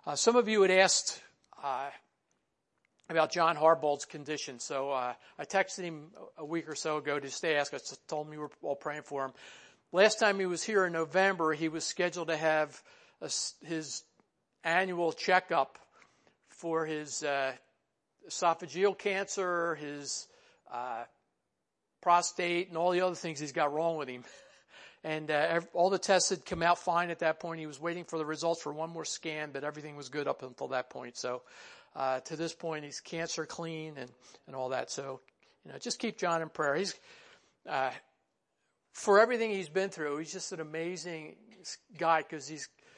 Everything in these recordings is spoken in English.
Some of you had asked about John Harbauld's condition, so I texted him a week or so ago just to ask. I told him we were all praying for him. Last time he was here in November, he was scheduled to have his annual checkup for his esophageal cancer, his prostate, and all the other things he's got wrong with him. And all the tests had come out fine at that point. He was waiting for the results for one more scan, but everything was good up until that point. So to this point, he's cancer clean and all that. So, just keep John in prayer. He's for everything he's been through, he's just an amazing guy because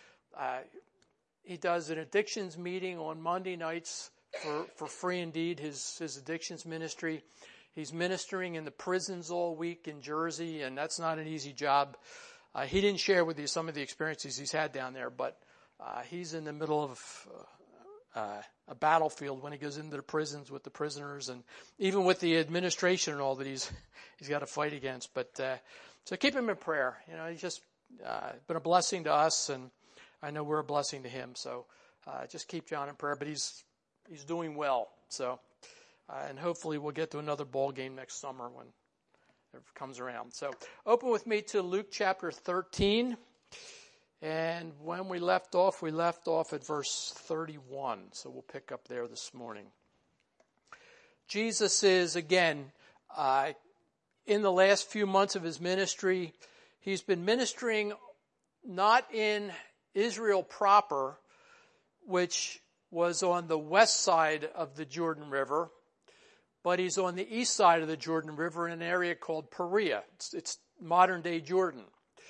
he does an addictions meeting on Monday nights for free indeed, his addictions ministry. He's ministering in the prisons all week in Jersey, and that's not an easy job. He didn't share with you some of the experiences he's had down there, but he's in the middle of a battlefield when he goes into the prisons with the prisoners and even with the administration and all that he's got to fight against. But so keep him in prayer. He's just been a blessing to us, and I know we're a blessing to him. So just keep John in prayer. But he's doing well. So. And hopefully we'll get to another ball game next summer when it comes around. So open with me to Luke chapter 13. And when we left off at verse 31. So we'll pick up there this morning. Jesus is, again, in the last few months of his ministry, he's been ministering not in Israel proper, which was on the west side of the Jordan River, but he's on the east side of the Jordan River in an area called Perea. It's modern-day Jordan.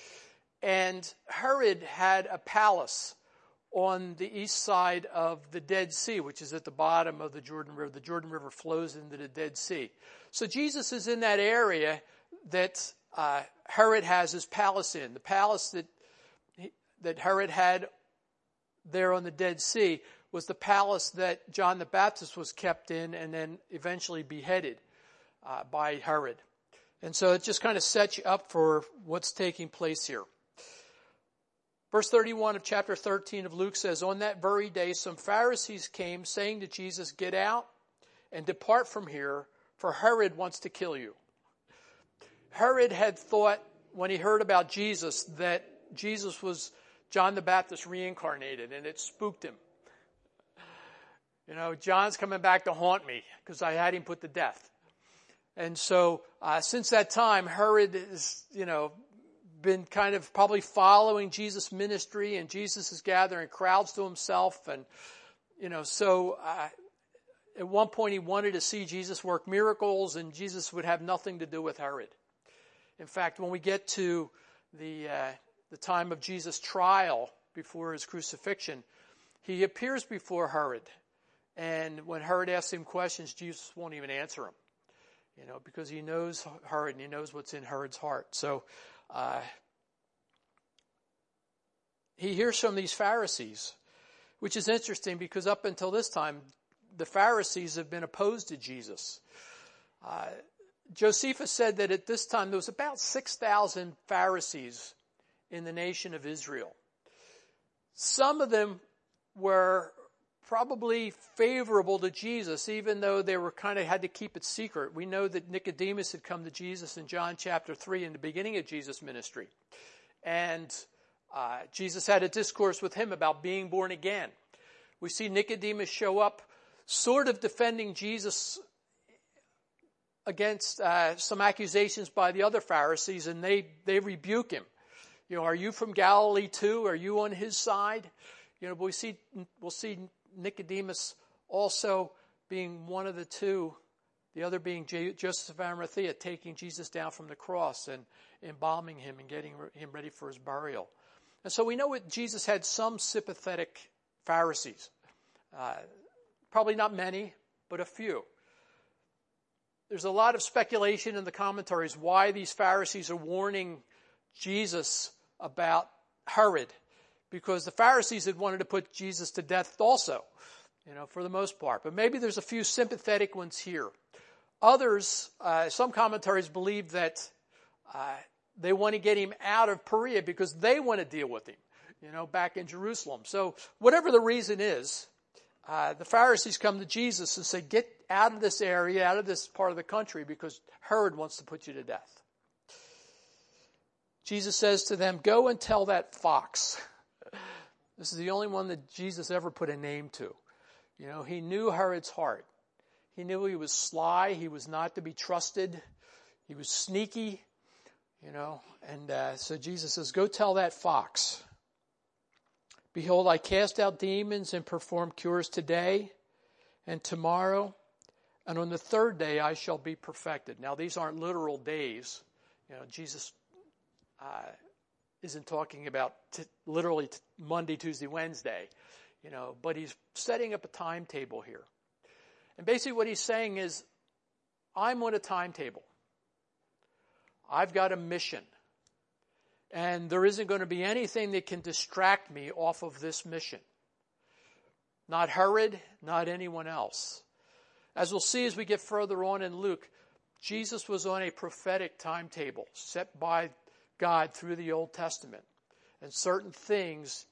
And Herod had a palace on the east side of the Dead Sea, which is at the bottom of the Jordan River. The Jordan River flows into the Dead Sea. So Jesus is in that area that Herod has his palace in. The palace that Herod had there on the Dead Sea was the palace that John the Baptist was kept in and then eventually beheaded by Herod. And so it just kind of sets you up for what's taking place here. Verse 31 of chapter 13 of Luke says, "On that very day some Pharisees came, saying to Jesus, 'Get out and depart from here, for Herod wants to kill you.'" Herod had thought, when he heard about Jesus, that Jesus was John the Baptist reincarnated, and it spooked him. John's coming back to haunt me because I had him put to death. And so since that time, Herod has, been kind of probably following Jesus' ministry, and Jesus is gathering crowds to himself. And, so at one point he wanted to see Jesus work miracles, and Jesus would have nothing to do with Herod. In fact, when we get to the time of Jesus' trial before his crucifixion, he appears before Herod. And when Herod asks him questions, Jesus won't even answer him, because he knows Herod and he knows what's in Herod's heart. So he hears from these Pharisees, which is interesting because up until this time, the Pharisees have been opposed to Jesus. Josephus said that at this time there was about 6,000 Pharisees in the nation of Israel. Some of them were probably favorable to Jesus, even though they were kind of had to keep it secret. We know that Nicodemus had come to Jesus in John chapter 3 in the beginning of Jesus' ministry. And Jesus had a discourse with him about being born again. We see Nicodemus show up sort of defending Jesus against some accusations by the other Pharisees, and they rebuke him. Are you from Galilee too? Are you on his side? But we'll see Nicodemus also being one of the two, the other being Joseph of Arimathea, taking Jesus down from the cross and embalming him and getting him ready for his burial. And so we know that Jesus had some sympathetic Pharisees. Probably not many, but a few. There's a lot of speculation in the commentaries why these Pharisees are warning Jesus about Herod. Because the Pharisees had wanted to put Jesus to death also, for the most part. But maybe there's a few sympathetic ones here. Others, some commentaries believe that they want to get him out of Perea because they want to deal with him. back in Jerusalem. So whatever the reason is, the Pharisees come to Jesus and say, get out of this area, out of this part of the country, because Herod wants to put you to death. Jesus says to them, go and tell that fox. This is the only one that Jesus ever put a name to. He knew Herod's heart. He knew he was sly. He was not to be trusted. He was sneaky, and so Jesus says, go tell that fox. Behold, I cast out demons and perform cures today and tomorrow, and on the third day I shall be perfected. Now, these aren't literal days. Jesus isn't talking about literally Monday, Tuesday, Wednesday, but he's setting up a timetable here. And basically what he's saying is, I'm on a timetable. I've got a mission. And there isn't going to be anything that can distract me off of this mission. Not Herod, not anyone else. As we'll see as we get further on in Luke, Jesus was on a prophetic timetable set by God through the Old Testament. And certain things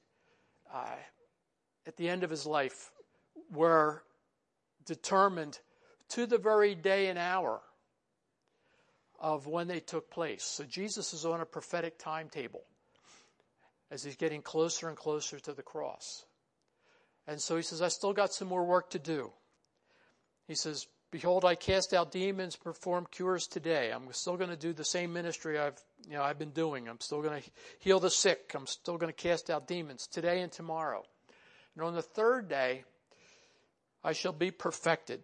at the end of his life were determined to the very day and hour of when they took place. So Jesus is on a prophetic timetable as he's getting closer and closer to the cross. And so he says, I still got some more work to do. He says, behold, I cast out demons, perform cures today. I'm still going to do the same ministry I've been doing. I'm still going to heal the sick. I'm still going to cast out demons today and tomorrow. And on the third day, I shall be perfected.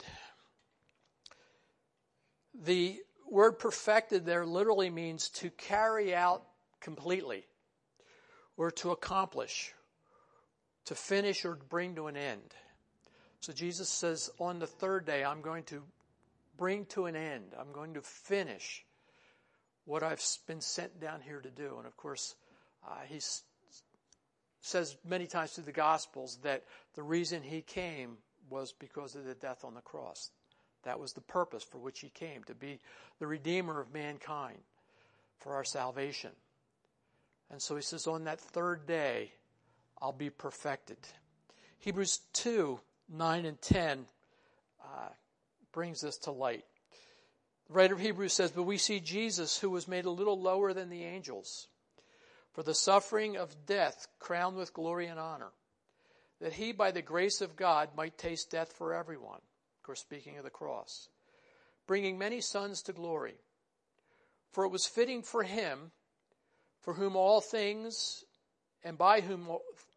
The word perfected there literally means to carry out completely, or to accomplish, to finish or bring to an end. So Jesus says, on the third day, I'm going to bring to an end. I'm going to finish what I've been sent down here to do. And of course, he says many times through the Gospels that the reason he came was because of the death on the cross. That was the purpose for which he came, to be the Redeemer of mankind for our salvation. And so he says, on that third day, I'll be perfected. Hebrews 2, 9 and 10 brings this to light. The writer of Hebrews says, but we see Jesus, who was made a little lower than the angels, for the suffering of death crowned with glory and honor, that he, by the grace of God, might taste death for everyone. Of course, speaking of the cross, bringing many sons to glory. For it was fitting for him, for whom all things, and for whom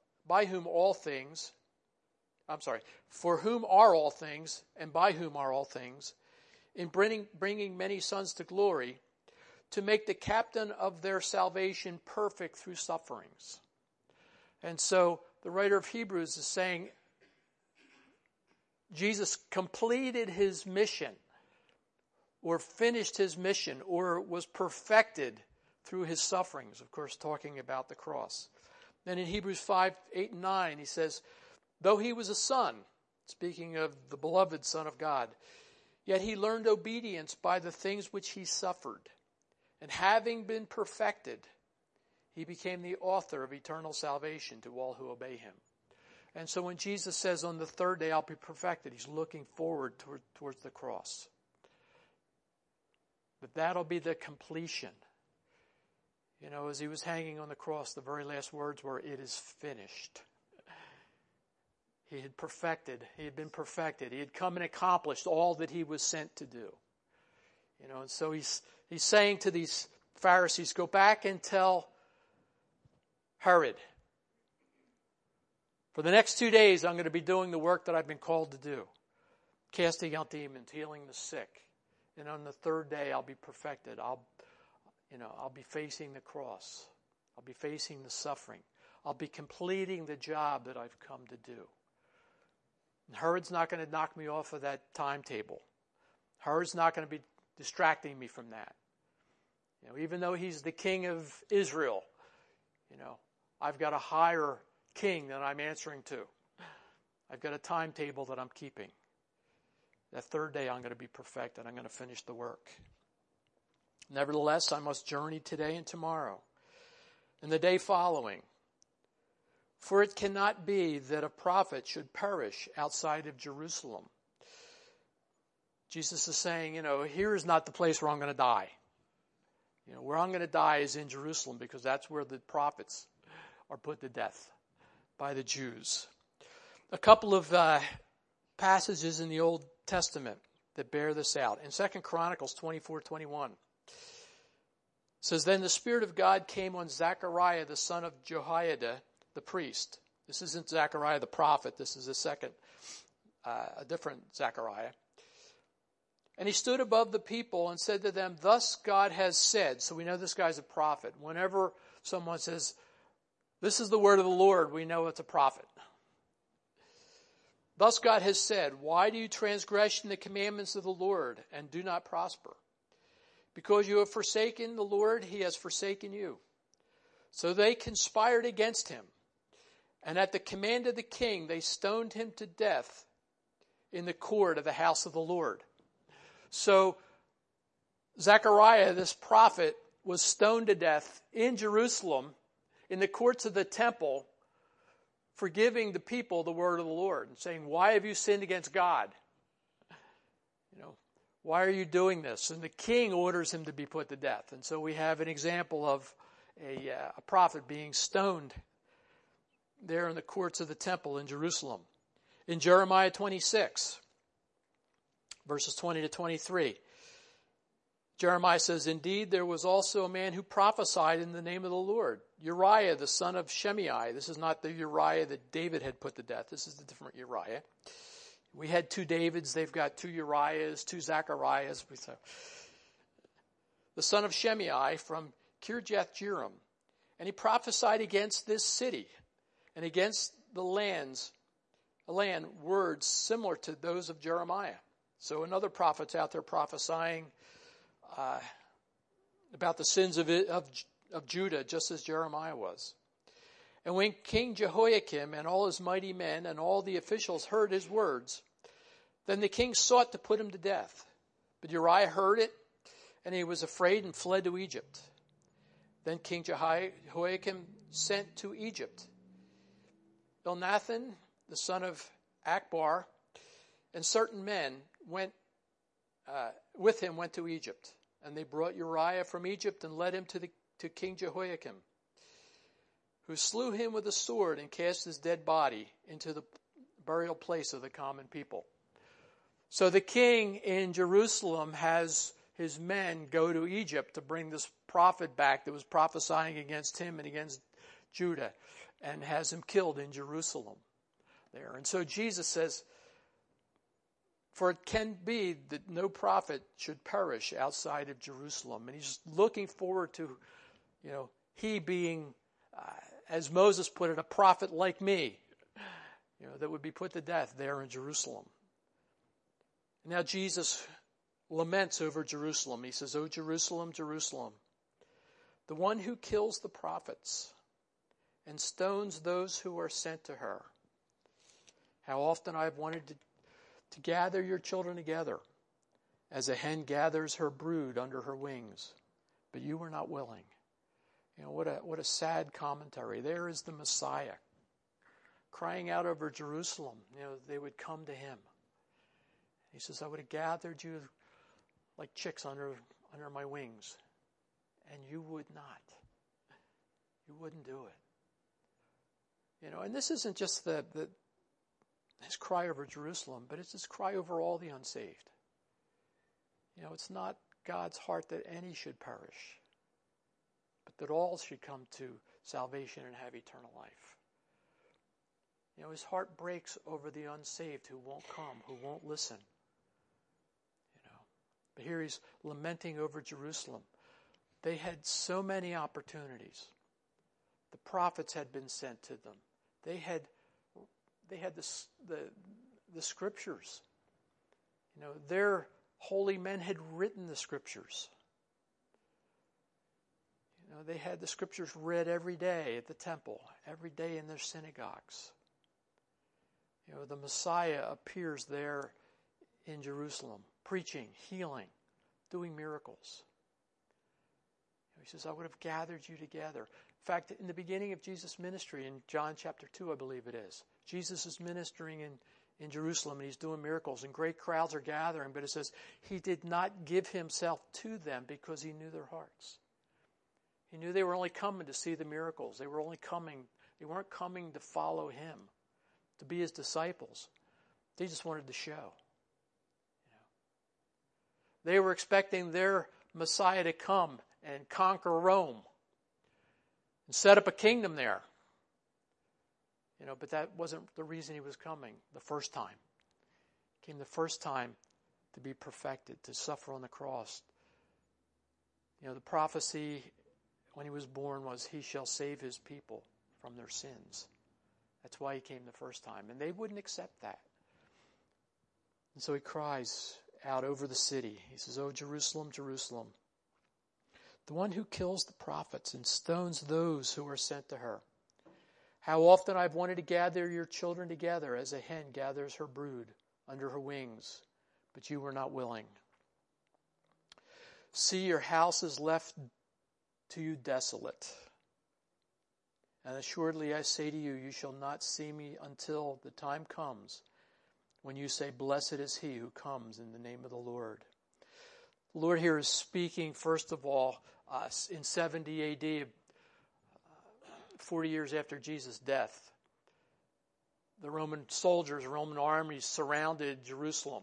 are all things, and by whom are all things, in bringing many sons to glory, to make the captain of their salvation perfect through sufferings. And so the writer of Hebrews is saying, Jesus completed his mission, or finished his mission, or was perfected through his sufferings, of course, talking about the cross. Then in Hebrews 5, 8, and 9, he says, though he was a son, speaking of the beloved Son of God, yet he learned obedience by the things which he suffered. And having been perfected, he became the author of eternal salvation to all who obey him. And so when Jesus says on the third day I'll be perfected, he's looking forward towards the cross. But that'll be the completion. As he was hanging on the cross, the very last words were, it is finished. He had been perfected. He had come and accomplished all that he was sent to do. And so he's saying to these Pharisees, go back and tell Herod, for the next 2 days, I'm going to be doing the work that I've been called to do. Casting out demons, healing the sick. And on the third day, I'll be perfected. I'll be facing the cross. I'll be facing the suffering. I'll be completing the job that I've come to do. And Herod's not going to knock me off of that timetable. Herod's not going to be distracting me from that. Even though he's the king of Israel, I've got a higher king that I'm answering to. I've got a timetable that I'm keeping. That third day I'm going to be perfected. I'm going to finish the work. Nevertheless, I must journey today and tomorrow, and the day following, For it cannot be that a prophet should perish outside of Jerusalem. Jesus is saying, here is not the place where I'm going to die. Where I'm going to die is in Jerusalem, because that's where the prophets are put to death by the Jews. A couple of passages in the Old Testament that bear this out. In 2 Chronicles 24:21, it says, Then the Spirit of God came on Zechariah, the son of Jehoiada, the priest. This isn't Zechariah the prophet. This is a different Zechariah. And he stood above the people and said to them, Thus God has said. So we know this guy's a prophet. Whenever someone says, this is the word of the Lord, we know it's a prophet. Thus God has said, Why do you transgress the commandments of the Lord and do not prosper? Because you have forsaken the Lord, he has forsaken you. So they conspired against him. And at the command of the king, they stoned him to death in the court of the house of the Lord. So Zechariah, this prophet, was stoned to death in Jerusalem in the courts of the temple for giving the people the word of the Lord and saying, why have you sinned against God? Why are you doing this? And the king orders him to be put to death. And so we have an example of a prophet being stoned there in the courts of the temple in Jerusalem. In Jeremiah 26, verses 20 to 23, Jeremiah says, Indeed, there was also a man who prophesied in the name of the Lord, Uriah, the son of Shimei. This is not the Uriah that David had put to death. This is a different Uriah. We had two Davids. They've got two Uriahs, two Zacharias. The son of Shimei from Kirjath-jearim. And he prophesied against this city and against the land, words similar to those of Jeremiah. So another prophet's out there prophesying about the sins of Judah, just as Jeremiah was. And when King Jehoiakim and all his mighty men and all the officials heard his words, then the king sought to put him to death. But Uriah heard it, and he was afraid and fled to Egypt. Then King Jehoiakim sent to Egypt Elnathan, the son of Akbar, and certain men went to Egypt. And they brought Uriah from Egypt and led him to King Jehoiakim, who slew him with a sword and cast his dead body into the burial place of the common people. So the king in Jerusalem has his men go to Egypt to bring this prophet back that was prophesying against him and against Judah, and has him killed in Jerusalem there. And so Jesus says, for it can be that no prophet should perish outside of Jerusalem. And he's looking forward to, he being, as Moses put it, a prophet like me, that would be put to death there in Jerusalem. Now Jesus laments over Jerusalem. He says, "O Jerusalem, Jerusalem, the one who kills the prophets and stones those who are sent to her. How often I have wanted to gather your children together, as a hen gathers her brood under her wings, but you were not willing." What a sad commentary. There is the Messiah crying out over Jerusalem. They would come to him. He says, I would have gathered you like chicks under my wings, and you would not. You wouldn't do it. And this isn't just his cry over Jerusalem, but it's his cry over all the unsaved. It's not God's heart that any should perish, but that all should come to salvation and have eternal life. His heart breaks over the unsaved who won't come, who won't listen. But here he's lamenting over Jerusalem. They had so many opportunities. The prophets had been sent to them. They had the scriptures. Their holy men had written the scriptures. They had the scriptures read every day at the temple, every day in their synagogues. The Messiah appears there in Jerusalem, preaching, healing, doing miracles. He says, I would have gathered you together. In fact, in the beginning of Jesus' ministry, in John chapter 2, I believe it is, Jesus is ministering in Jerusalem, and he's doing miracles, and great crowds are gathering, but it says he did not give himself to them because he knew their hearts. He knew they were only coming to see the miracles. They weren't coming to follow him, to be his disciples. They just wanted to show. They were expecting their Messiah to come and conquer Rome and set up a kingdom there. But that wasn't the reason he was coming the first time. He came the first time to be perfected, to suffer on the cross. The prophecy when he was born was, he shall save his people from their sins. That's why he came the first time. And they wouldn't accept that. And so he cries out over the city. He says, "Oh, Jerusalem, Jerusalem, the one who kills the prophets and stones those who are sent to her. How often I've wanted to gather your children together as a hen gathers her brood under her wings, but you were not willing. See, your house is left to you desolate. And assuredly I say to you, you shall not see me until the time comes when you say, blessed is he who comes in the name of the Lord." The Lord here is speaking, first of all, in 70 A.D., 40 years after Jesus' death. The Roman soldiers, Roman armies surrounded Jerusalem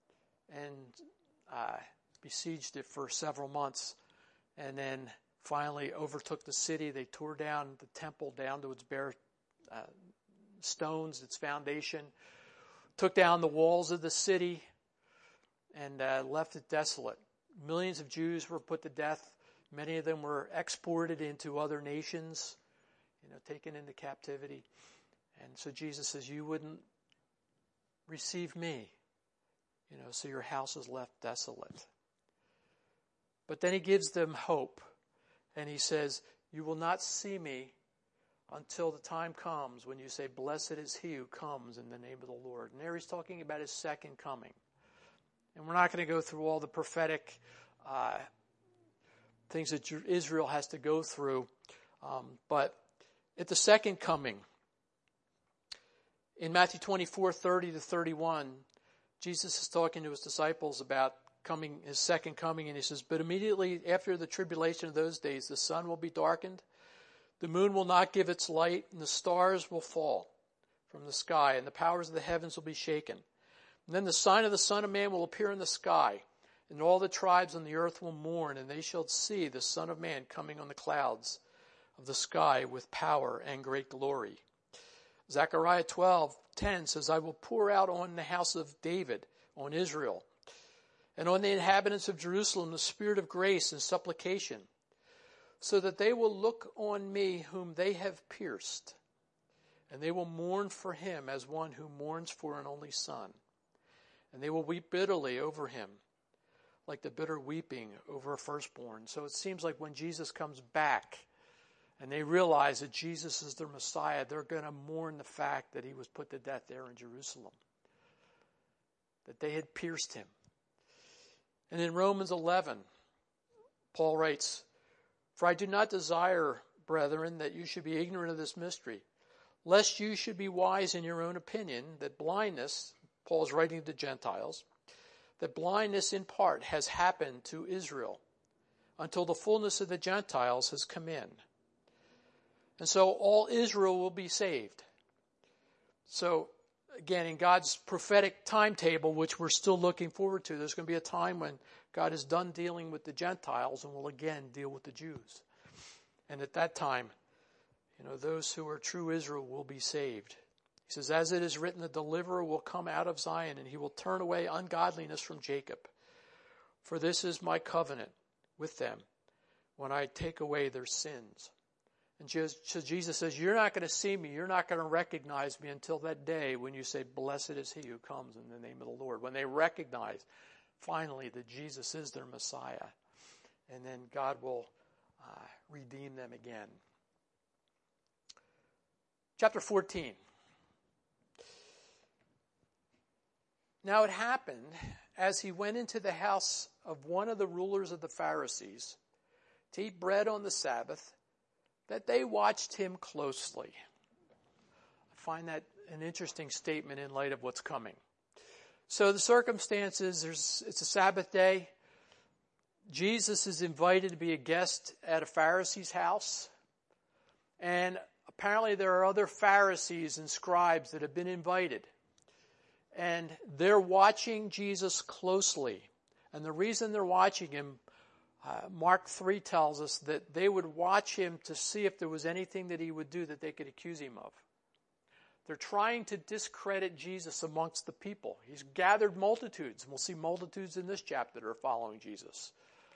and besieged it for several months, and then finally overtook the city. They tore down the temple down to its bare stones, its foundation, took down the walls of the city, and left it desolate. Millions of Jews were put to death. Many of them were exported into other nations, taken into captivity. And so Jesus says, you wouldn't receive me, so your house is left desolate. But then he gives them hope. And he says, you will not see me until the time comes when you say, blessed is he who comes in the name of the Lord. And there he's talking about his second coming. And we're not going to go through all the prophetic things that Israel has to go through. But at the second coming, in Matthew 24:30-31, Jesus is talking to his disciples about his second coming, and he says, but immediately after the tribulation of those days, the sun will be darkened, the moon will not give its light, and the stars will fall from the sky, and the powers of the heavens will be shaken. And then the sign of the Son of Man will appear in the sky, and all the tribes on the earth will mourn, and they shall see the Son of Man coming on the clouds of the sky with power and great glory. Zechariah 12:10 says, I will pour out on the house of David, on Israel, and on the inhabitants of Jerusalem the spirit of grace and supplication, so that they will look on me whom they have pierced, and they will mourn for him as one who mourns for an only son. And they will weep bitterly over him, like the bitter weeping over a firstborn. So it seems like when Jesus comes back and they realize that Jesus is their Messiah, they're going to mourn the fact that he was put to death there in Jerusalem, that they had pierced him. And in Romans 11, Paul writes, for I do not desire, brethren, that you should be ignorant of this mystery, lest you should be wise in your own opinion, that blindness, Paul's writing to Gentiles, that blindness in part has happened to Israel until the fullness of the Gentiles has come in. And so all Israel will be saved. So again, in God's prophetic timetable, which we're still looking forward to, there's going to be a time when God is done dealing with the Gentiles and will again deal with the Jews. And at that time, those who are true Israel will be saved. He says, as it is written, the deliverer will come out of Zion, and he will turn away ungodliness from Jacob. For this is my covenant with them when I take away their sins. And so Jesus says, you're not going to see me, you're not going to recognize me until that day when you say, blessed is he who comes in the name of the Lord. When they recognize, finally, that Jesus is their Messiah. And then God will redeem them again. Chapter 14. Now it happened, as he went into the house of one of the rulers of the Pharisees to eat bread on the Sabbath, that they watched him closely. I find that an interesting statement in light of what's coming. So the circumstances, it's a Sabbath day. Jesus is invited to be a guest at a Pharisee's house. And apparently there are other Pharisees and scribes that have been invited. And they're watching Jesus closely. And the reason they're watching him, Mark 3 tells us that they would watch him to see if there was anything that he would do that they could accuse him of. They're trying to discredit Jesus amongst the people. He's gathered multitudes, and we'll see multitudes in this chapter that are following Jesus.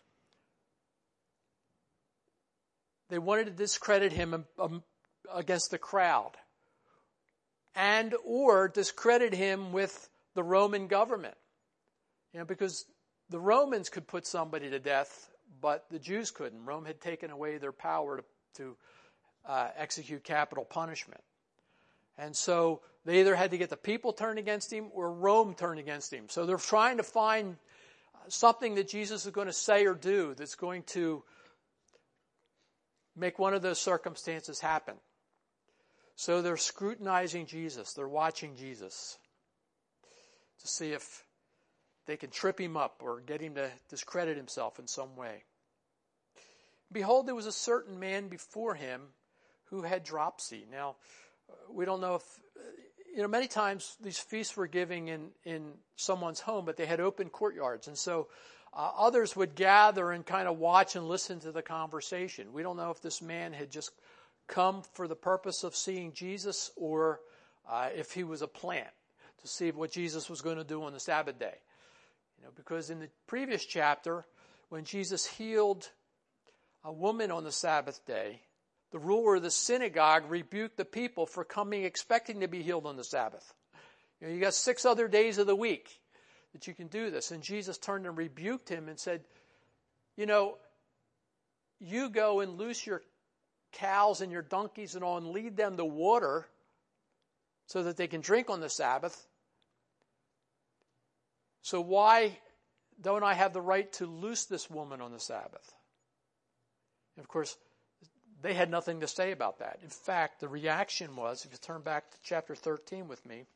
They wanted to discredit him against the crowd and or discredit him with the Roman government. Because the Romans could put somebody to death, but the Jews couldn't. Rome had taken away their power to execute capital punishment. And so they either had to get the people turned against him or Rome turned against him. So they're trying to find something that Jesus is going to say or do that's going to make one of those circumstances happen. So they're scrutinizing Jesus. They're watching Jesus to see if they can trip him up or get him to discredit himself in some way. Behold, there was a certain man before him who had dropsy. Now, we don't know if, many times these feasts were given in someone's home, but they had open courtyards. And so others would gather and kind of watch and listen to the conversation. We don't know if this man had just come for the purpose of seeing Jesus or if he was a plant to see what Jesus was going to do on the Sabbath day. Because in the previous chapter, when Jesus healed a woman on the Sabbath day, the ruler of the synagogue rebuked the people for coming expecting to be healed on the Sabbath. You got 6 other days of the week that you can do this. And Jesus turned and rebuked him and said, you go and loose your cows and your donkeys and all and lead them to water so that they can drink on the Sabbath. So why don't I have the right to loose this woman on the Sabbath? And of course, they had nothing to say about that. In fact, the reaction was, if you turn back to chapter 13 with me,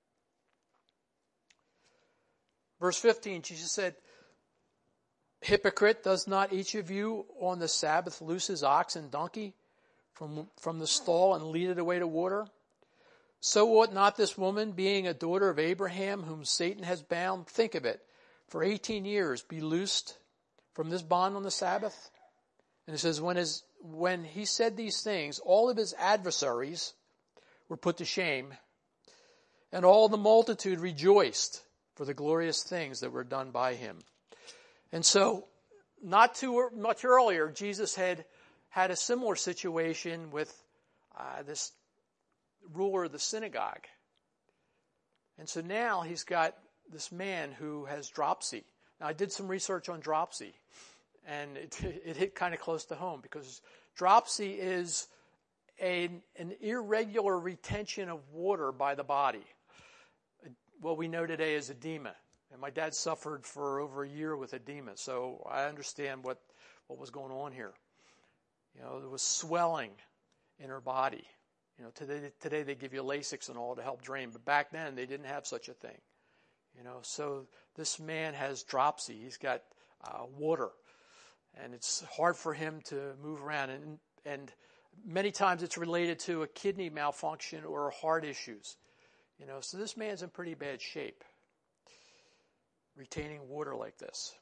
verse 15, Jesus said, "Hypocrite, does not each of you on the Sabbath loose his ox and donkey from the stall and lead it away to water? So ought not this woman, being a daughter of Abraham, whom Satan has bound, think of it, for 18 years be loosed from this bond on the Sabbath?" And it says, when he said these things, all of his adversaries were put to shame, and all the multitude rejoiced for the glorious things that were done by him. And so, not too much earlier, Jesus had a similar situation with this ruler of the synagogue. And so now he's got this man who has dropsy. Now, I did some research on dropsy, and it hit kind of close to home, because dropsy is an irregular retention of water by the body. What we know today as edema. And my dad suffered for over a year with edema, so I understand what was going on here. There was swelling in her body. Today they give you Lasix and all to help drain, but back then they didn't have such a thing. So this man has dropsy. He's got water, and it's hard for him to move around. And many times it's related to a kidney malfunction or heart issues. So this man's in pretty bad shape, retaining water like this.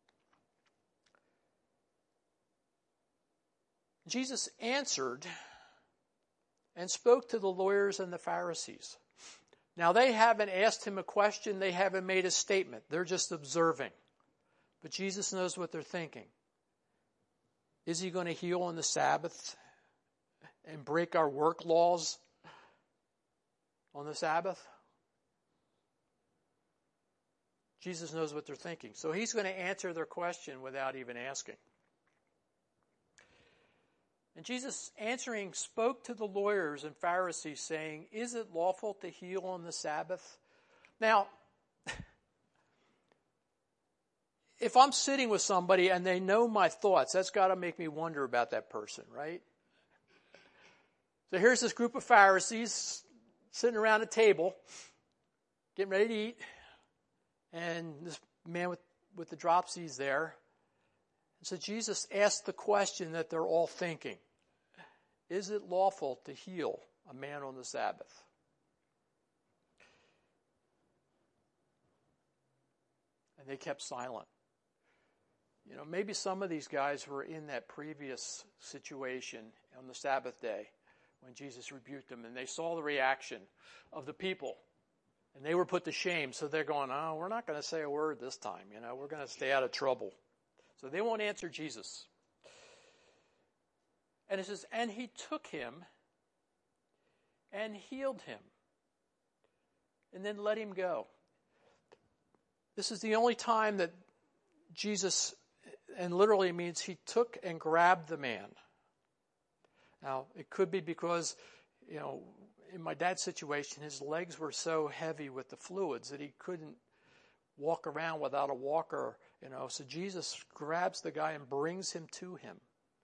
Jesus answered and spoke to the lawyers and the Pharisees. Now, they haven't asked him a question. They haven't made a statement. They're just observing. But Jesus knows what they're thinking. Is he going to heal on the Sabbath and break our work laws on the Sabbath? Jesus knows what they're thinking. So he's going to answer their question without even asking. And Jesus, answering, spoke to the lawyers and Pharisees, saying, "Is it lawful to heal on the Sabbath?" Now, if I'm sitting with somebody and they know my thoughts, that's got to make me wonder about that person, right? So here's this group of Pharisees sitting around a table, getting ready to eat, and this man with the dropsies there. And so Jesus asked the question that they're all thinking: is it lawful to heal a man on the Sabbath? And they kept silent. You know, maybe some of these guys were in that previous situation on the Sabbath day when Jesus rebuked them, and they saw the reaction of the people, and they were put to shame. So they're going, oh, we're not going to say a word this time. You know, we're going to stay out of trouble. So they won't answer Jesus. And it says, and he took him and healed him, and then let him go. This is the only time that Jesus, and literally means he took and grabbed the man. Now, it could be because, you know, in my dad's situation, his legs were so heavy with the fluids that he couldn't walk around without a walker, you know. So Jesus grabs the guy and brings him to him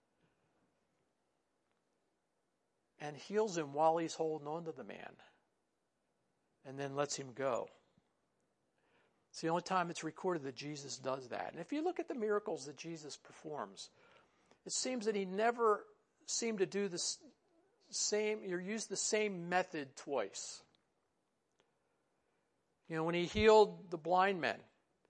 and heals him while he's holding on to the man, and then lets him go. It's the only time it's recorded that Jesus does that. And if you look at the miracles that Jesus performs, it seems that he never seemed to do the same, or use the same method twice. You know, when he healed the blind men,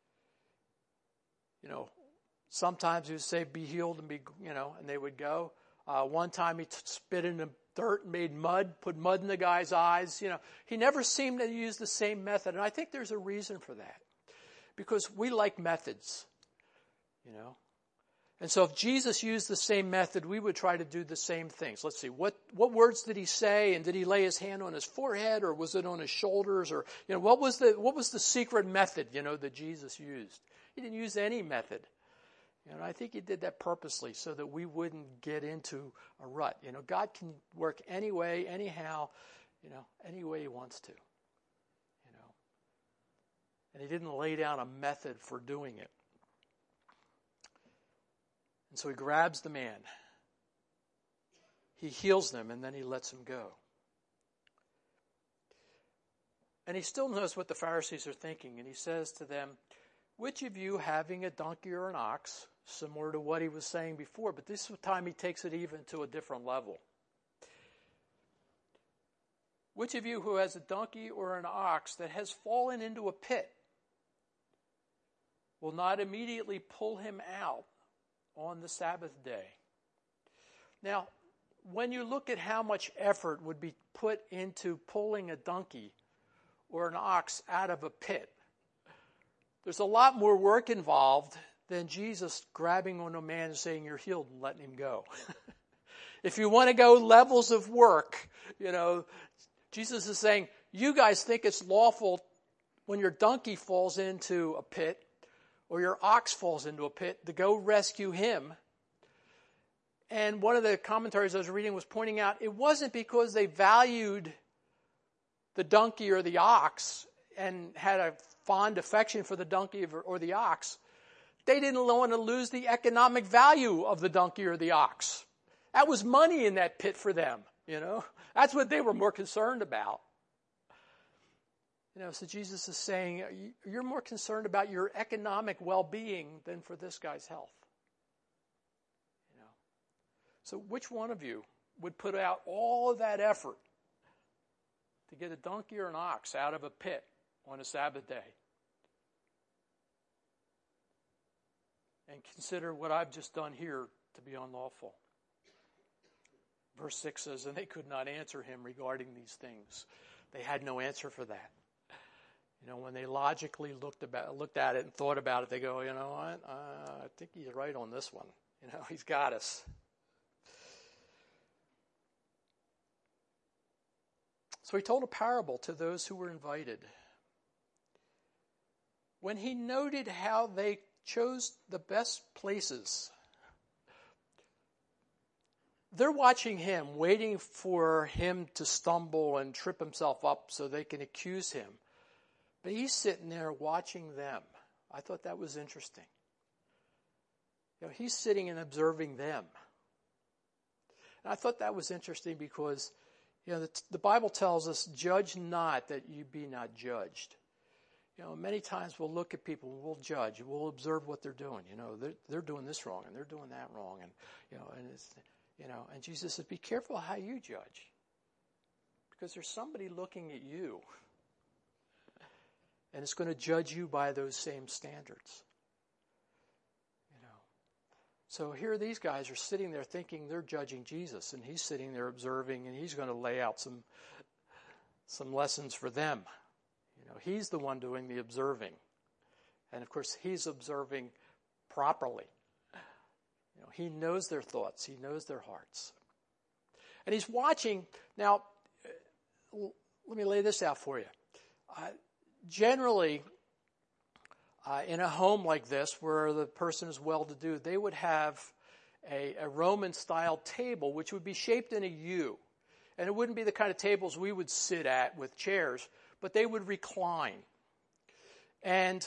you know, sometimes he would say, be healed and be, you know, and they would go. One time he spit in the dirt and made mud, put mud in the guy's eyes. You know, he never seemed to use the same method. And I think there's a reason for that. Because we like methods, you know. And so if Jesus used the same method, we would try to do the same things. Let's see, what words did he say? And did he lay his hand on his forehead, or was it on his shoulders? Or, you know, what was the secret method, you know, that Jesus used? He didn't use any method. And I think he did that purposely so that we wouldn't get into a rut. You know, God can work any way, anyhow, you know, any way he wants to. You know. And he didn't lay down a method for doing it. And so he grabs the man. He heals them, and then he lets him go. And he still knows what the Pharisees are thinking, and he says to them, which of you, having a donkey or an ox, similar to what he was saying before, but this time he takes it even to a different level. Which of you who has a donkey or an ox that has fallen into a pit will not immediately pull him out on the Sabbath day? Now, when you look at how much effort would be put into pulling a donkey or an ox out of a pit, there's a lot more work involved than Jesus grabbing on a man and saying, you're healed, and letting him go. If you want to go levels of work, you know, Jesus is saying, you guys think it's lawful when your donkey falls into a pit or your ox falls into a pit to go rescue him. And one of the commentaries I was reading was pointing out it wasn't because they valued the donkey or the ox and had a fond affection for the donkey or the ox. They didn't want to lose the economic value of the donkey or the ox. That was money in that pit for them, you know. That's what they were more concerned about. You know, so Jesus is saying, you're more concerned about your economic well-being than for this guy's health. You know. So which one of you would put out all of that effort to get a donkey or an ox out of a pit on a Sabbath day? And consider what I've just done here to be unlawful. Verse 6 says, and they could not answer him regarding these things. They had no answer for that. You know, when they logically looked at it and thought about it, they go, you know what, I think he's right on this one. You know, he's got us. So he told a parable to those who were invited. When he noted how they chose the best places, they're watching him, waiting for him to stumble and trip himself up so they can accuse him. But he's sitting there watching them. I thought that was interesting. You know, he's sitting and observing them. And I thought that was interesting because The Bible tells us, judge not that you be not judged. Many times we'll look at people and we'll judge. We'll observe what they're doing. They're doing this wrong and they're doing that wrong. And Jesus says, be careful how you judge. Because there's somebody looking at you. And it's going to judge you by those same standards. So here these guys are sitting there thinking they're judging Jesus, and he's sitting there observing, and he's going to lay out some lessons for them. He's the one doing the observing. And of course, he's observing properly. He knows their thoughts. He knows their hearts. And he's watching. Now, let me lay this out for you. Generally, in a home like this, where the person is well-to-do, they would have a Roman-style table, which would be shaped in a U. And it wouldn't be the kind of tables we would sit at with chairs, but they would recline. And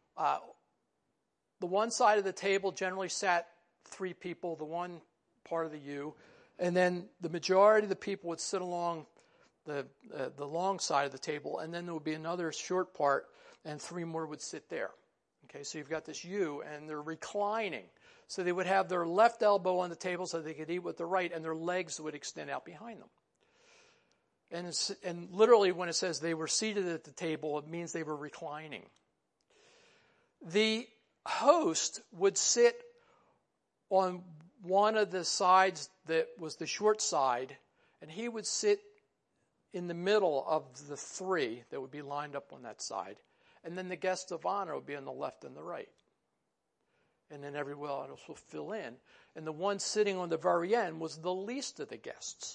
the one side of the table generally sat 3 people, the one part of the U, and then the majority of the people would sit along the long side of the table, and then there would be another short part, and 3 more would sit there. Okay, so you've got this U, and they're reclining. So they would have their left elbow on the table so they could eat with the right, and their legs would extend out behind them. And literally when it says they were seated at the table, it means they were reclining. The host would sit on one of the sides that was the short side, and he would sit in the middle of the 3 that would be lined up on that side. And then the guests of honor would be on the left and the right. And then everyone else will fill in. And the one sitting on the very end was the least of the guests.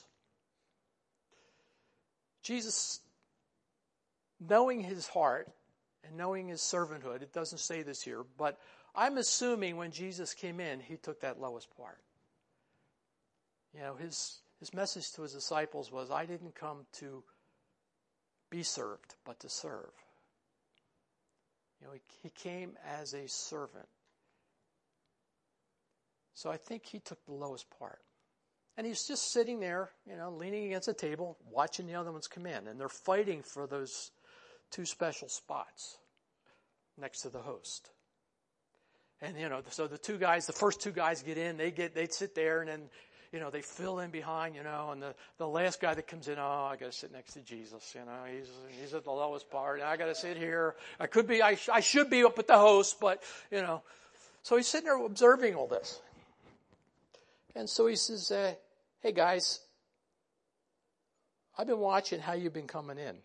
Jesus, knowing his heart and knowing his servanthood, it doesn't say this here, but I'm assuming when Jesus came in, he took that lowest part. His message to his disciples was, I didn't come to be served, but to serve. He came as a servant. So I think he took the lowest part. And he's just sitting there, leaning against a table, watching the other ones come in. And they're fighting for those 2 special spots next to the host. And, so the first 2 guys get in, they sit there, and then, they fill in behind, and the last guy that comes in, I got to sit next to Jesus, he's at the lowest part. I got to sit here. I should be up with the host, but, So he's sitting there observing all this. And so he says, hey guys, I've been watching how you've been coming in.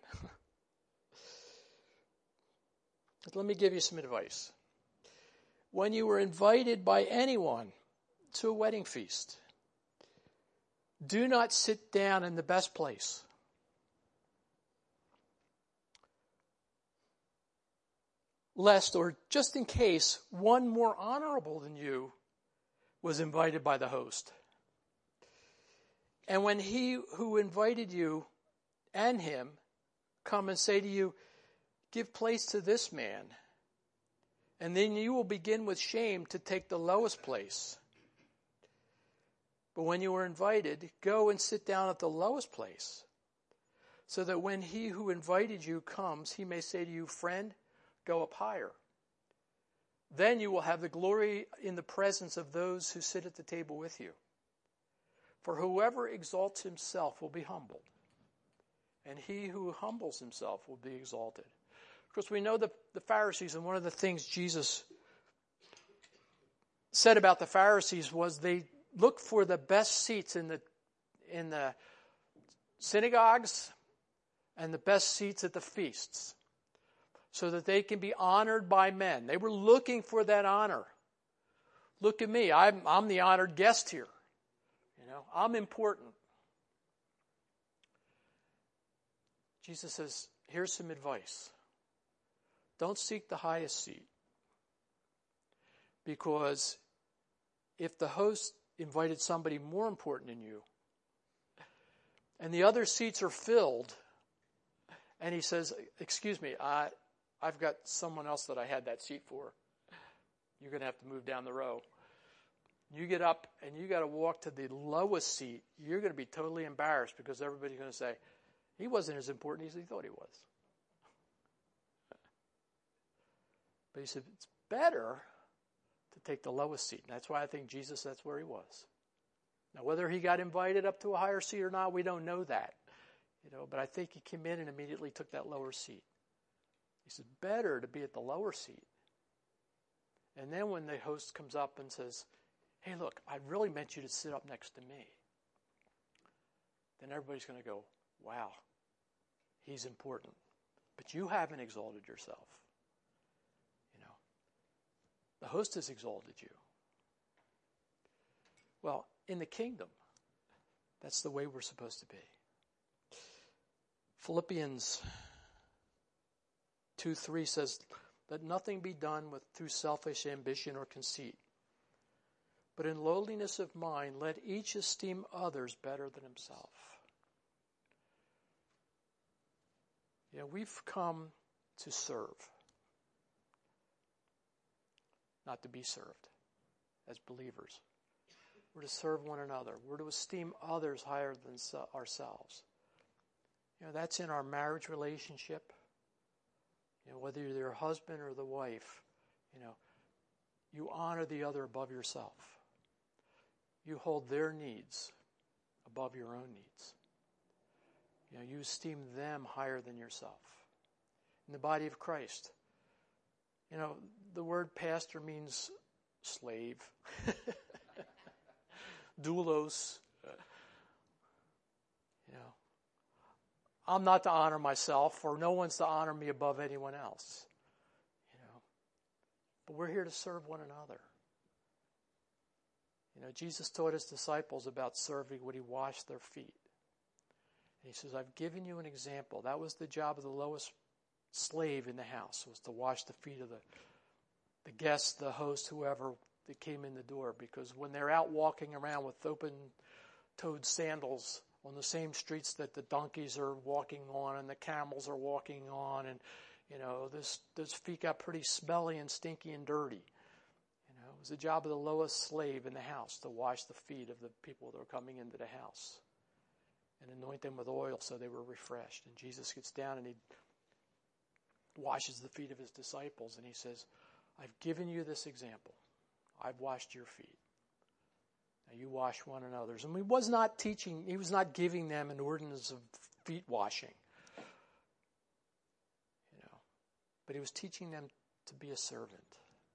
Let me give you some advice. When you were invited by anyone to a wedding feast, do not sit down in the best place. Lest, or just in case, one more honorable than you was invited by the host. And when he who invited you and him come and say to you, give place to this man, and then you will begin with shame to take the lowest place. But when you are invited, go and sit down at the lowest place, so that when he who invited you comes, he may say to you, friend, go up higher. Then you will have the glory in the presence of those who sit at the table with you. For whoever exalts himself will be humbled, and he who humbles himself will be exalted. Of course, we know the Pharisees, and one of the things Jesus said about the Pharisees was they looked for the best seats in the synagogues and the best seats at the feasts, so that they can be honored by men. They were looking for that honor. Look at me. I'm the honored guest here. I'm important. Jesus says, here's some advice. Don't seek the highest seat. Because if the host invited somebody more important than you, and the other seats are filled, and he says, excuse me, I've got someone else that I had that seat for. You're going to have to move down the row. You get up and you got to walk to the lowest seat, you're going to be totally embarrassed because everybody's going to say, he wasn't as important as he thought he was. But he said, it's better to take the lowest seat. And that's why I think Jesus, that's where he was. Now, whether he got invited up to a higher seat or not, we don't know that. But I think he came in and immediately took that lower seat. He said, better to be at the lower seat. And then when the host comes up and says, hey, look, I really meant you to sit up next to me, then everybody's going to go, wow, he's important. But you haven't exalted yourself. The host has exalted you. Well, in the kingdom, that's the way we're supposed to be. Philippians 2:3 says, let nothing be done through selfish ambition or conceit, but in lowliness of mind, let each esteem others better than himself. We've come to serve, not to be served as believers. We're to serve one another. We're to esteem others higher than ourselves. That's in our marriage relationship. Whether you're your husband or the wife, you honor the other above yourself. You hold their needs above your own needs. You esteem them higher than yourself. In the body of Christ, the word pastor means slave. Doulos. I'm not to honor myself, or no one's to honor me above anyone else. But we're here to serve one another. Jesus taught his disciples about serving when he washed their feet. And he says, I've given you an example. That was the job of the lowest slave in the house, was to wash the feet of the guests, the host, whoever that came in the door. Because when they're out walking around with open-toed sandals on the same streets that the donkeys are walking on and the camels are walking on, and those feet got pretty smelly and stinky and dirty. It was the job of the lowest slave in the house to wash the feet of the people that were coming into the house and anoint them with oil so they were refreshed. And Jesus gets down and he washes the feet of his disciples, and he says, I've given you this example. I've washed your feet. Now you wash one another's. And he was not giving them an ordinance of feet washing. But he was teaching them to be a servant,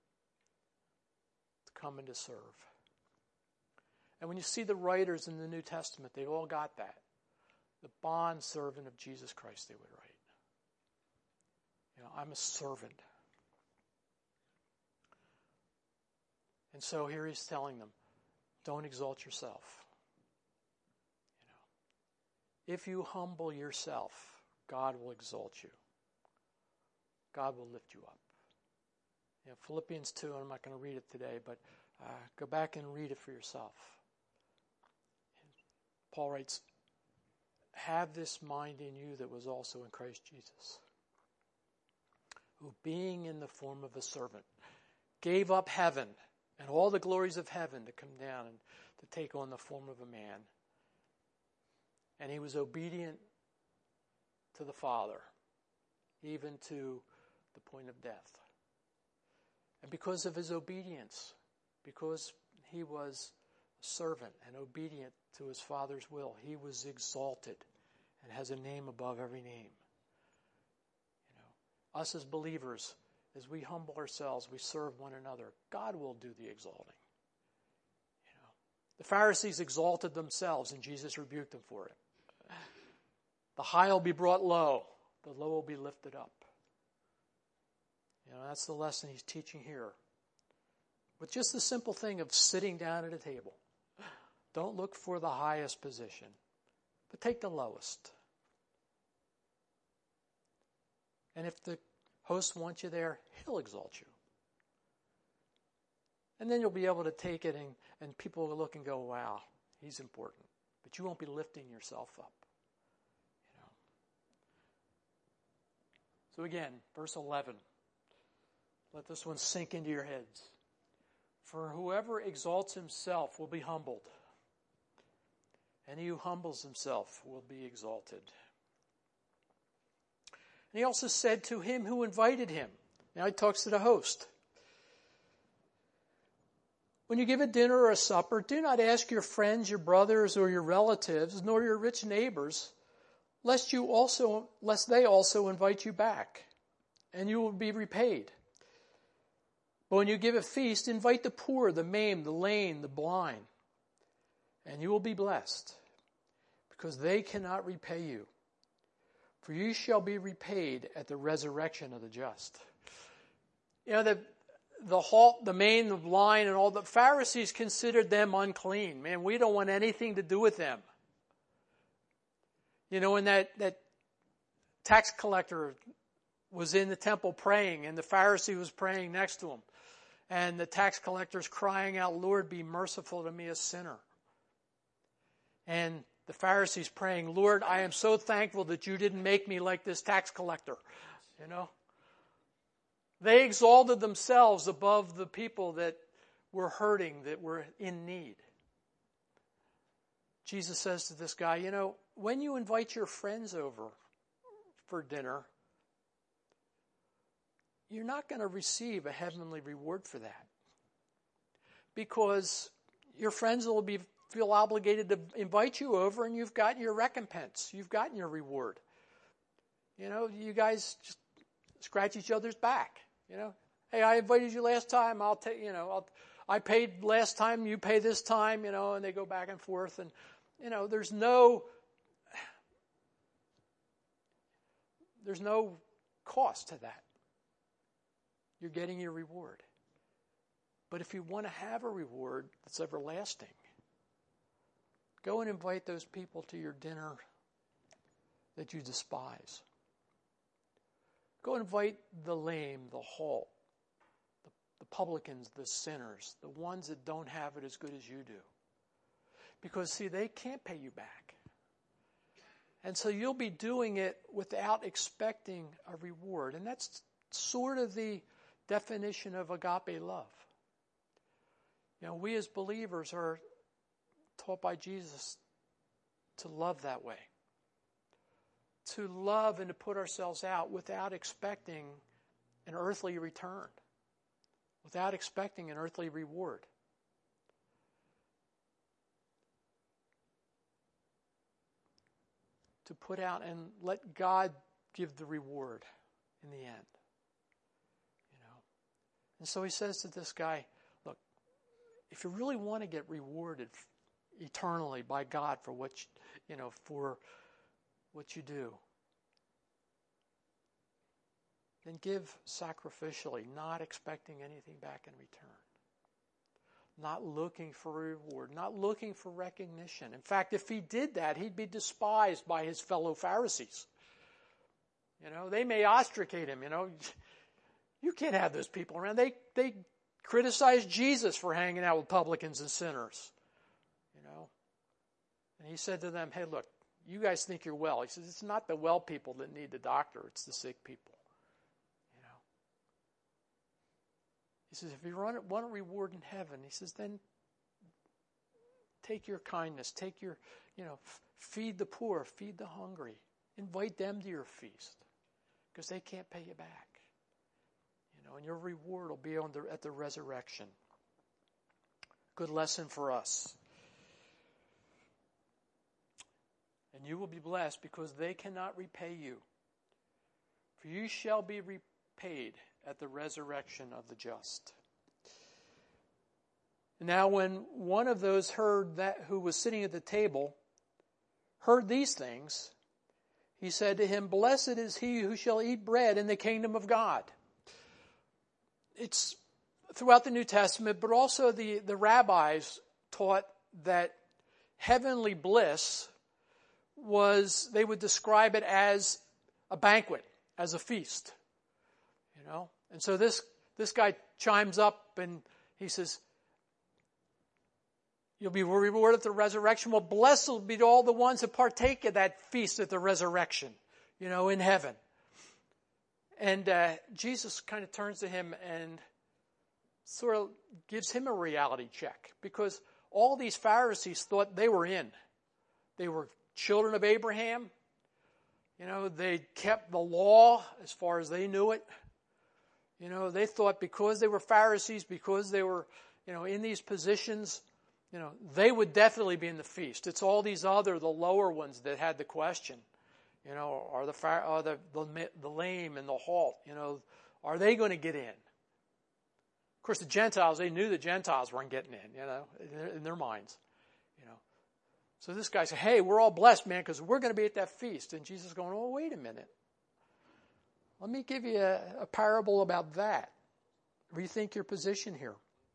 to come and to serve. And when you see the writers in the New Testament, they all got that. The bond servant of Jesus Christ, they would write. I'm a servant. And so here he's telling them, don't exalt yourself. If you humble yourself, God will exalt you. God will lift you up. Philippians 2, I'm not going to read it today, but go back and read it for yourself. Paul writes, have this mind in you that was also in Christ Jesus, who being in the form of a servant, gave up heaven and all the glories of heaven to come down and to take on the form of a man. And he was obedient to the Father, even to the point of death. And because of his obedience, because he was a servant and obedient to his Father's will, he was exalted and has a name above every name. Us as believers, as we humble ourselves, we serve one another, God will do the exalting. The Pharisees exalted themselves, and Jesus rebuked them for it. The high will be brought low, the low will be lifted up. That's the lesson he's teaching here. With just the simple thing of sitting down at a table. Don't look for the highest position, but take the lowest. And if the host wants you there, he'll exalt you. And then you'll be able to take it and people will look and go, wow, he's important. But you won't be lifting yourself up. So again, verse 11. Let this one sink into your heads. For whoever exalts himself will be humbled, and he who humbles himself will be exalted. And he also said to him who invited him, now he talks to the host, when you give a dinner or a supper, do not ask your friends, your brothers, or your relatives, nor your rich neighbors, lest they also invite you back, and you will be repaid. But when you give a feast, invite the poor, the maimed, the lame, the blind, and you will be blessed, because they cannot repay you. For you shall be repaid at the resurrection of the just. You know, the halt, the maimed, the blind, and all the Pharisees considered them unclean. Man, we don't want anything to do with them. You know, when that tax collector was in the temple praying, and the Pharisee was praying next to him, and the tax collector's crying out, Lord, be merciful to me, a sinner. And the Pharisee's praying, Lord, I am so thankful that you didn't make me like this tax collector. You know? They exalted themselves above the people that were hurting, that were in need. Jesus says to this guy, you know, when you invite your friends over for dinner, you're not going to receive a heavenly reward for that. Because your friends will feel obligated to invite you over, and you've gotten your recompense. You've gotten your reward. You know, you guys just scratch each other's back. You know, hey, I invited you last time. I paid last time. You pay this time. You know, and they go back and forth. And you know, there's no cost to that. You're getting your reward. But if you want to have a reward that's everlasting, go and invite those people to your dinner that you despise. Go invite the lame, the halt, the publicans, the sinners, the ones that don't have it as good as you do. Because, see, they can't pay you back. And so you'll be doing it without expecting a reward. And that's sort of the definition of agape love. You know, we as believers are taught by Jesus to love that way. To love and to put ourselves out without expecting an earthly return. Without expecting an earthly reward. To put out and let God give the reward in the end. You know. And so he says to this guy, look, if you really want to get rewarded eternally by God for what you do, then give sacrificially, not expecting anything back in return. Not looking for a reward, not looking for recognition. In fact, if he did that, he'd be despised by his fellow Pharisees. You know, they may ostracate him, you know. You can't have those people around. They criticize Jesus for hanging out with publicans and sinners. You know. And he said to them, hey, look, you guys think you're well. He says, it's not the well people that need the doctor, it's the sick people. You know. He says, if you want a reward in heaven, he says, then take your kindness, take your, feed the poor, feed the hungry. Invite them to your feast because they can't pay you back. You know, and your reward will be at the resurrection. Good lesson for us. And you will be blessed because they cannot repay you. For you shall be repaid at the resurrection of the just. Now when one of those who was sitting at the table heard these things, he said to him, blessed is he who shall eat bread in the kingdom of God. It's throughout the New Testament, but also the rabbis taught that heavenly bliss they would describe it as a banquet, as a feast. You know? And so this guy chimes up and he says, you'll be rewarded at the resurrection. Well, blessed will be all the ones that partake of that feast at the resurrection, in heaven. And Jesus kind of turns to him and sort of gives him a reality check, because all these Pharisees thought they were in. They were children of Abraham. They kept the law as far as they knew it. They thought because they were Pharisees, because they were, in these positions, they would definitely be in the feast. It's all these the lower ones that had the question. Are the lame and the halt, are they going to get in? Of course, the Gentiles, they knew the Gentiles weren't getting in, in their minds. So this guy said, hey, we're all blessed, man, because we're going to be at that feast. And Jesus is going, oh, wait a minute. Let me give you a parable about that. Rethink your position here.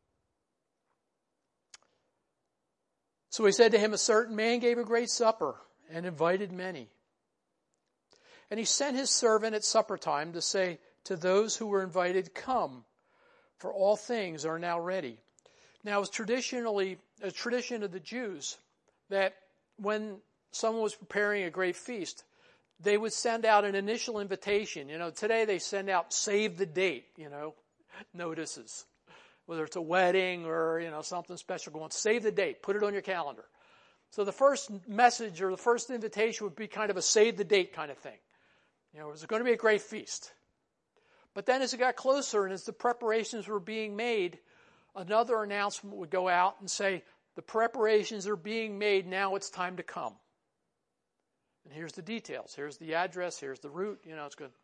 So he said to him, a certain man gave a great supper and invited many. And he sent his servant at supper time to say to those who were invited, come, for all things are now ready. Now, it's traditionally a tradition of the Jews that when someone was preparing a great feast, they would send out an initial invitation. Today they send out save the date, notices. Whether it's a wedding or, something special going on, save the date, put it on your calendar. So the first message or the first invitation would be kind of a save the date kind of thing. It was going to be a great feast. But then as it got closer and as the preparations were being made, another announcement would go out and say, the preparations are being made, now it's time to come. And here's the details. Here's the address. Here's the route. It's good.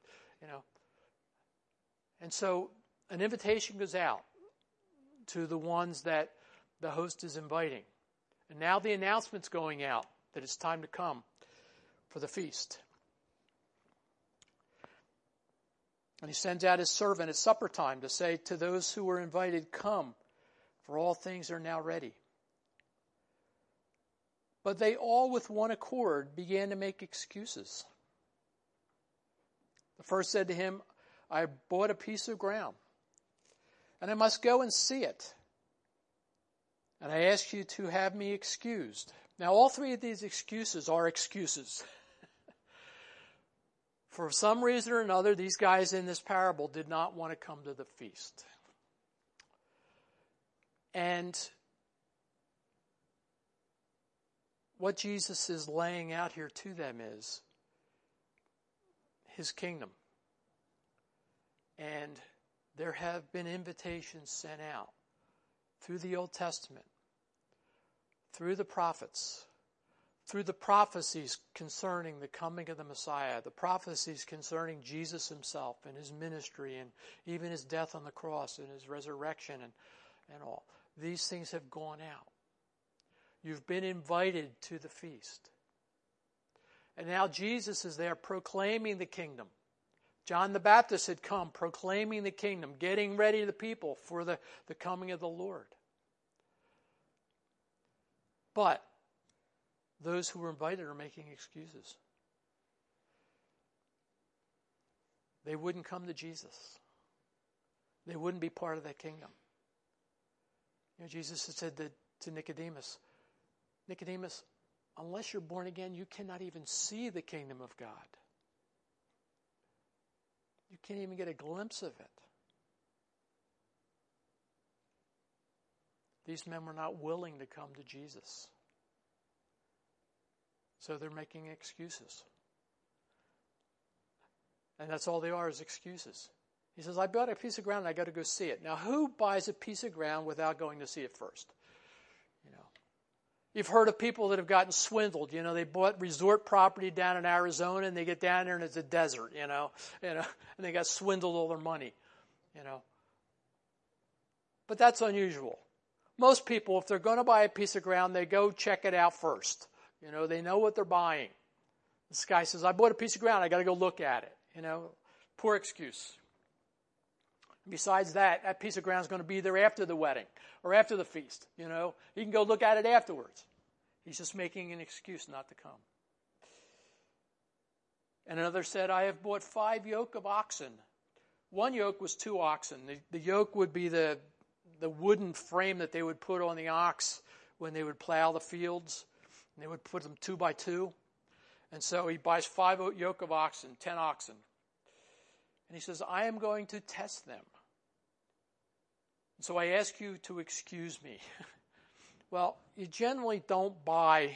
And so an invitation goes out to the ones that the host is inviting. And now the announcement's going out that it's time to come for the feast. And he sends out his servant at supper time to say to those who were invited, come, for all things are now ready. But they all with one accord began to make excuses. The first said to him, I bought a piece of ground, and I must go and see it. And I ask you to have me excused. Now, all three of these excuses are excuses. For some reason or another, these guys in this parable did not want to come to the feast. And what Jesus is laying out here to them is his kingdom. And there have been invitations sent out through the Old Testament, through the prophets, through the prophecies concerning the coming of the Messiah, the prophecies concerning Jesus himself and his ministry and even his death on the cross and his resurrection and all. These things have gone out. You've been invited to the feast. And now Jesus is there proclaiming the kingdom. John the Baptist had come proclaiming the kingdom, getting ready the people for the coming of the Lord. But those who were invited are making excuses. They wouldn't come to Jesus. They wouldn't be part of that kingdom. Jesus had said to Nicodemus, Nicodemus, unless you're born again, you cannot even see the kingdom of God. You can't even get a glimpse of it. These men were not willing to come to Jesus. So they're making excuses. And that's all they are, is excuses. He says, I bought a piece of ground and I got to go see it. Now, who buys a piece of ground without going to see it first? You've heard of people that have gotten swindled. They bought resort property down in Arizona and they get down there and it's a desert, and they got swindled all their money, But that's unusual. Most people, if they're going to buy a piece of ground, they go check it out first. They know what they're buying. This guy says, I bought a piece of ground, I got to go look at it, Poor excuse. Besides that piece of ground is going to be there after the wedding or after the feast. He can go look at it afterwards. He's just making an excuse not to come. And another said, I have bought 5 yoke of oxen. One yoke was 2 oxen. The yoke would be the wooden frame that they would put on the ox when they would plow the fields. And they would put them 2 by 2. And so he buys 5 yoke of oxen, 10 oxen. And he says, I am going to test them So I ask you to excuse me. Well, you generally don't buy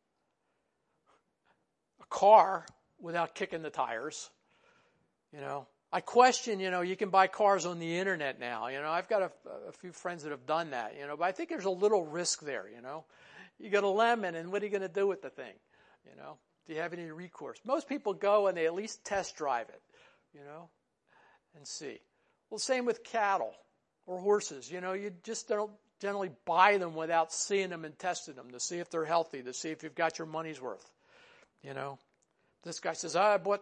a car without kicking the tires. I question, you can buy cars on the internet now. I've got a few friends that have done that, but I think there's a little risk there, You got a lemon, and what are you going to do with the thing? Do you have any recourse? Most people go and they at least test drive it, and see. Well, same with cattle or horses. You just don't generally buy them without seeing them and testing them to see if they're healthy, to see if you've got your money's worth. This guy says, I bought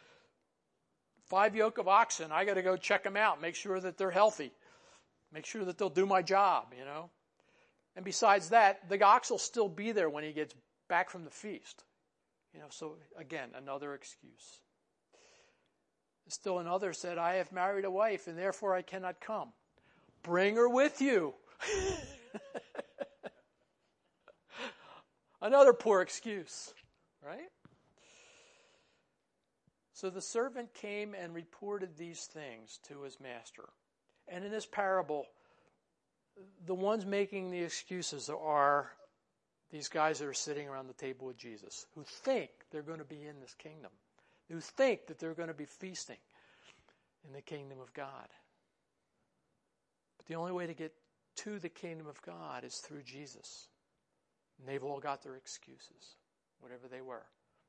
5 yoke of oxen. I got to go check them out, make sure that they're healthy, make sure that they'll do my job, And besides that, the ox will still be there when he gets back from the feast. So again, another excuse. Still another said, I have married a wife, and therefore I cannot come. Bring her with you. Another poor excuse, right? So the servant came and reported these things to his master. And in this parable, the ones making the excuses are these guys that are sitting around the table with Jesus, who think they're going to be in this kingdom, who think that they're going to be feasting in the kingdom of God. But the only way to get to the kingdom of God is through Jesus. And they've all got their excuses, whatever they were.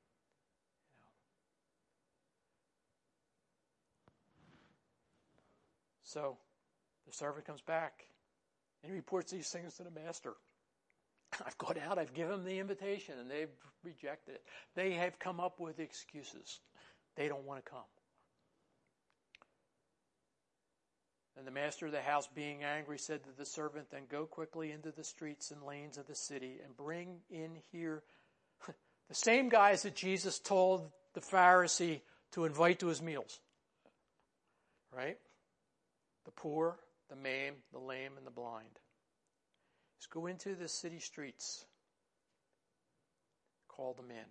So the servant comes back and he reports these things to the master. I've gone out, I've given them the invitation, and they've rejected it. They have come up with excuses. They don't want to come. And the master of the house, being angry, said to the servant, then go quickly into the streets and lanes of the city and bring in here the same guys that Jesus told the Pharisee to invite to his meals. Right? The poor, the maimed, the lame, and the blind. Just go into the city streets. Call them in. And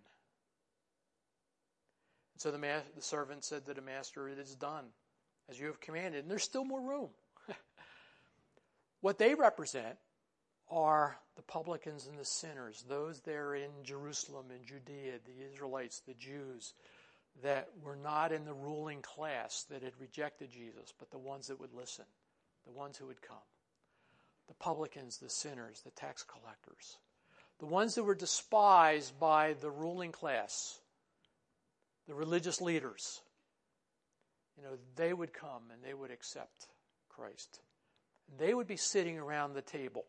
so the servant said to the master, it is done, as you have commanded. And there's still more room. What they represent are the publicans and the sinners, those there in Jerusalem and Judea, the Israelites, the Jews, that were not in the ruling class that had rejected Jesus, but the ones that would listen, the ones who would come. The publicans, the sinners, the tax collectors, the ones that were despised by the ruling class, the religious leaders. They would come and they would accept Christ. And they would be sitting around the table.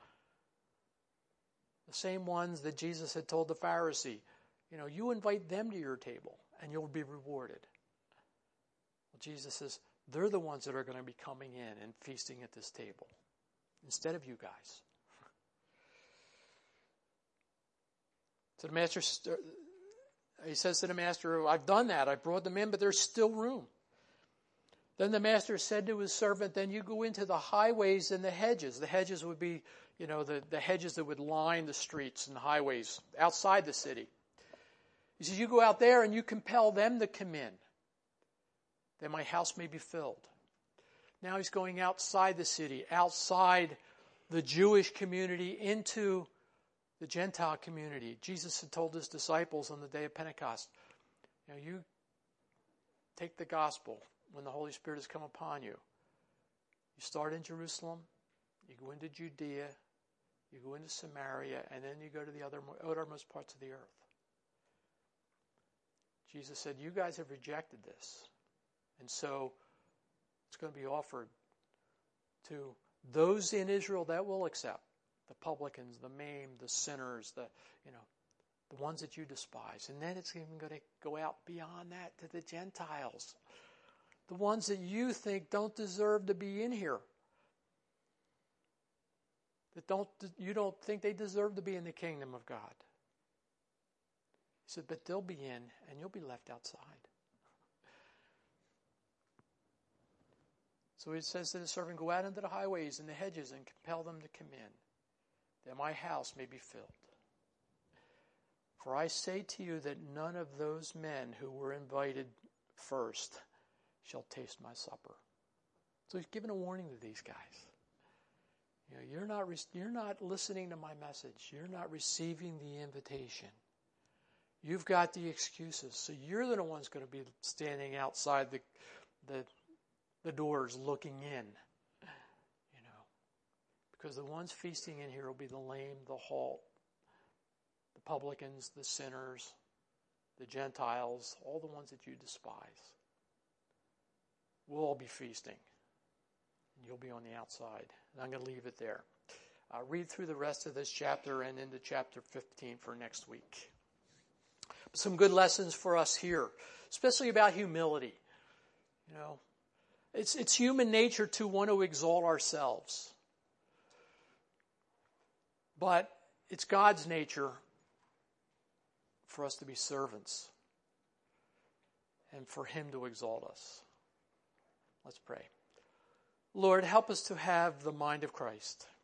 The same ones that Jesus had told the Pharisee, you invite them to your table and you'll be rewarded. Well, Jesus says, they're the ones that are going to be coming in and feasting at this table instead of you guys. So the master, he says to the master, I've done that. I've brought them in, but there's still room. Then the master said to his servant, then you go into the highways and the hedges. The hedges would be, the hedges that would line the streets and highways outside the city. He says, you go out there and you compel them to come in, that my house may be filled. Now he's going outside the city, outside the Jewish community, into the Gentile community. Jesus had told his disciples on the day of Pentecost, you take the gospel when the Holy Spirit has come upon you. You start in Jerusalem, you go into Judea, you go into Samaria, and then you go to the uttermost parts of the earth. Jesus said, you guys have rejected this. And so it's going to be offered to those in Israel that will accept. The publicans, the maimed, the sinners, the ones that you despise. And then it's even going to go out beyond that to the Gentiles. The ones that you think don't deserve to be in here. You don't think they deserve to be in the kingdom of God. He said, but they'll be in and you'll be left outside. So he says to the servant, go out into the highways and the hedges and compel them to come in, that my house may be filled. For I say to you that none of those men who were invited first shall taste my supper. So he's given a warning to these guys. You're not listening to my message. You're not receiving the invitation. You've got the excuses. So you're the one's going to be standing outside the doors looking in. Because the ones feasting in here will be the lame, the halt, the publicans, the sinners, the Gentiles, all the ones that you despise. We'll all be feasting. And you'll be on the outside. And I'm going to leave it there. Read through the rest of this chapter and into chapter 15 for next week. Some good lessons for us here, especially about humility. It's human nature to want to exalt ourselves. But it's God's nature for us to be servants and for Him to exalt us. Let's pray. Lord, help us to have the mind of Christ.